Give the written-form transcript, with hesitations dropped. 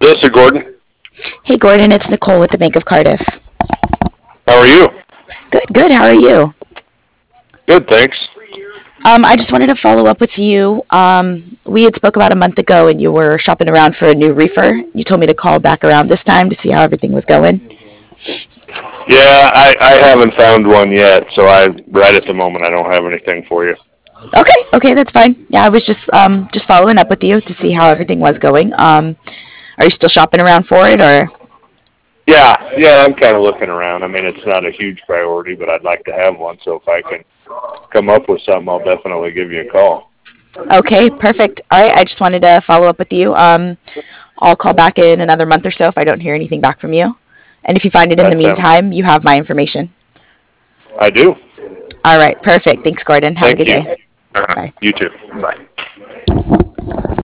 this is Gordon. Hey, Gordon, it's Nicole with the Bank of Cardiff. How are you? Good, good. How are you? Good, thanks. I just wanted to follow up with you. We had spoke about a month ago, and you were shopping around for a new reefer. You told me to call back around this time to see how everything was going. Yeah, I haven't found one yet, so right at the moment I don't have anything for you. Okay, okay, that's fine. Yeah, I was just following up with you to see how everything was going. Are you still shopping around for it, or? Yeah, I'm kind of looking around. I mean, it's not a huge priority, but I'd like to have one. So if I can come up with something, I'll definitely give you a call. Okay, perfect. All right, I just wanted to follow up with you. I'll call back in another month or so if I don't hear anything back from you. And if you find it in the That sounds. meantime, you have my information. I do. All right, perfect. Thanks, Gordon. Have a Thank good you. day. Bye. You too. Bye.